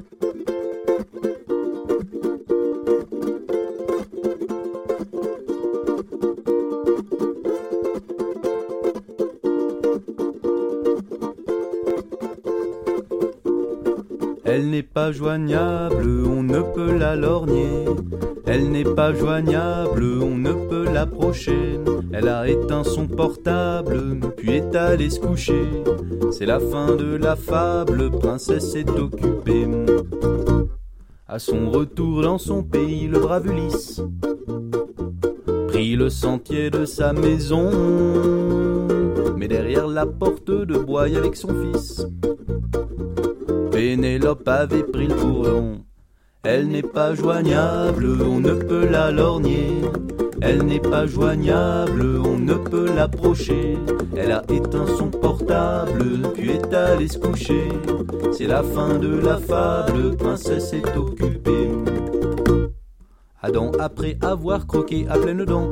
Elle n'est pas joignable, on ne peut la lorgner. Elle n'est pas joignable, on ne peut l'approcher. Elle a éteint son portable, puis est allée se coucher. C'est la fin de la fable, princesse est occupée. À son retour dans son pays, le brave Ulysse prit le sentier de sa maison, mais derrière la porte de bois avec son fils, Pénélope avait pris le courant. Elle n'est pas joignable, on ne peut la lorgner. Elle n'est pas joignable, on ne peut l'approcher. Elle a éteint son portable, puis est allée se coucher. C'est la fin de la fable, princesse est occupée. Adam, après avoir croqué à pleines dents,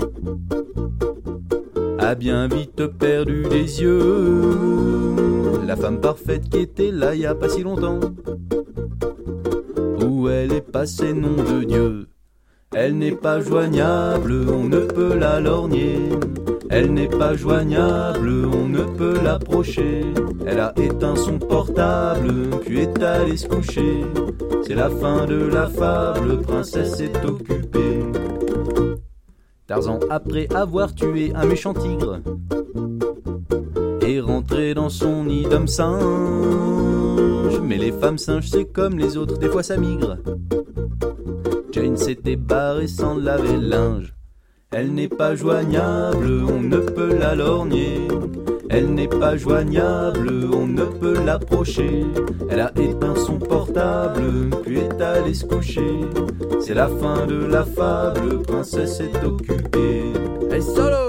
a bien vite perdu des yeux la femme parfaite qui était là il y a pas si longtemps. Où elle est passée, nom de Dieu? Elle n'est pas joignable, on ne peut la lorgner. Elle n'est pas joignable, on ne peut l'approcher. Elle a éteint son portable, puis est allée se coucher. C'est la fin de la fable, princesse est occupée. Tarzan, après avoir tué un méchant tigre, est rentré dans son nid d'homme singe. Mais les femmes singes, c'est comme les autres, des fois ça migre. Jane s'était barrée sans laver le linge. Elle n'est pas joignable, on ne peut la lorgner. Elle n'est pas joignable, on ne peut l'approcher. Elle a éteint son portable, puis est allée se coucher. C'est la fin de la fable, princesse est occupée. Hey, solo!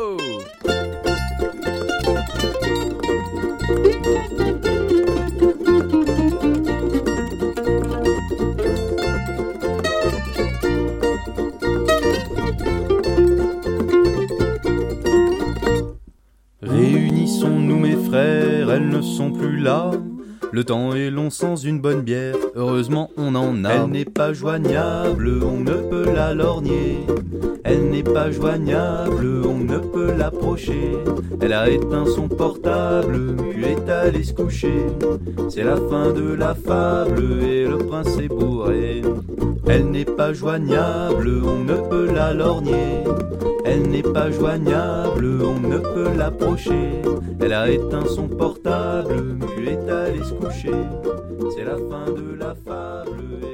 Réunissons-nous mes frères, elles ne sont plus là. Le temps est long sans une bonne bière, heureusement on en a. Elle n'est pas joignable, on ne peut la lorgner. Elle n'est pas joignable, on ne peut l'approcher. Elle a éteint son portable, puis est allée se coucher. C'est la fin de la fable et le prince est bourré. Elle n'est pas joignable, on ne peut la lorgner. Elle n'est pas joignable, on ne peut l'approcher. Elle a éteint son portable, puis est allée se coucher. C'est la fin de la fable.